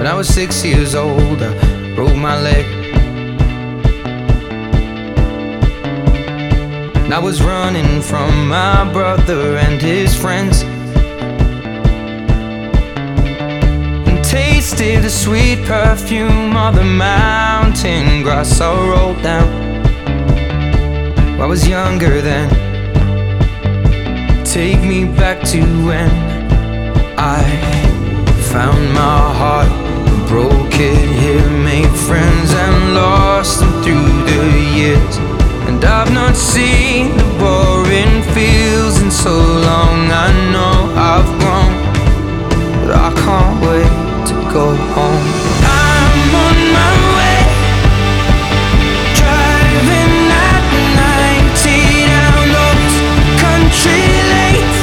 When I was 6 years old, I broke my leg. And I was running from my brother and his friends, and tasted the sweet perfume of the mountain grass I rolled down. I was younger then. Take me back to when I found my heart, broke it here, made friends and lost them through the years. And I've not seen the boring fields in so long. I know I've grown, but I can't wait to go home. I'm on my way, driving at 90 down those country lanes,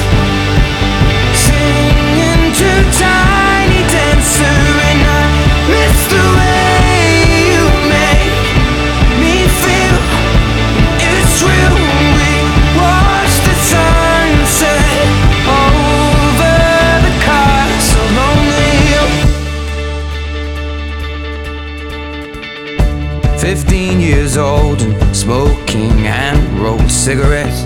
singing to Tiny Dancer, and I miss the way you make me feel. It's real. We watch the sunset over the castle on the hill. 15 years old and smoking hand-rolled cigarettes,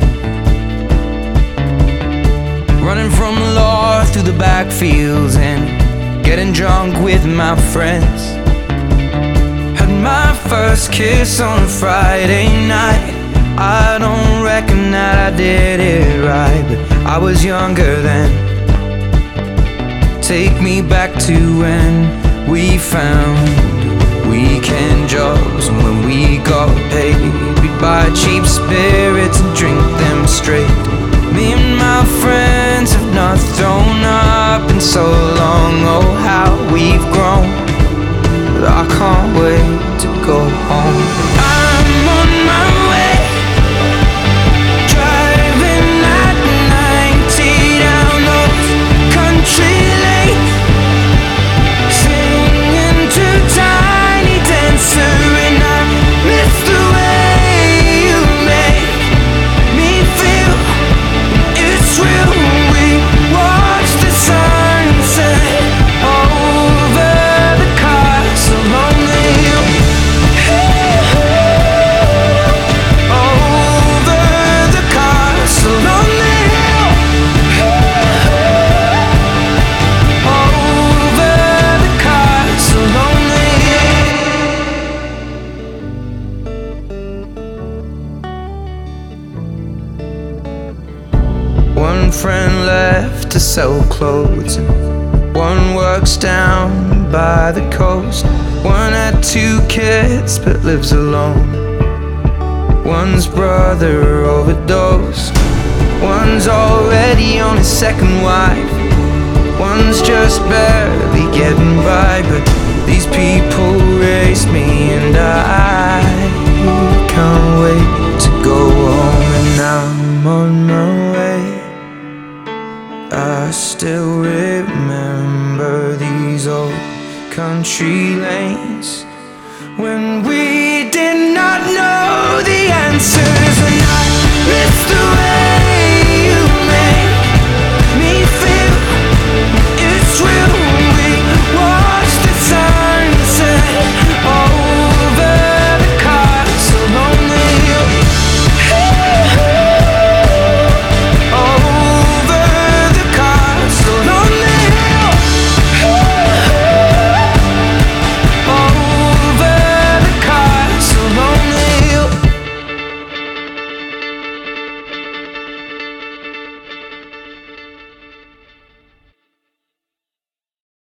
running from the law through the backfields and getting drunk with my friends. Had my first kiss on a Friday night. I don't reckon that I did it right, but I was younger then. Take me back to when we found weekend jobs, and when we got paid, we'd buy cheap spirits and drink them straight. Me and my friends have not thrown up in so long. Oh, how we've grown, but I can't wait to go home. I'm on my way, driving at 90 down those country lanes, singing to Tiny Dancer, and I miss the way you make me feel. It's real. We watch the sunset over the castle on the hill. Over the castle on the hill. Over the castle on the hill. One friend left to sell clothes, and one works down by the coast. One had 2 kids but lives alone. One's brother overdosed. One's already on his second wife. One's just barely getting by. But these people raised me, and I can't wait to go home. And I'm on my way. I still remember these old country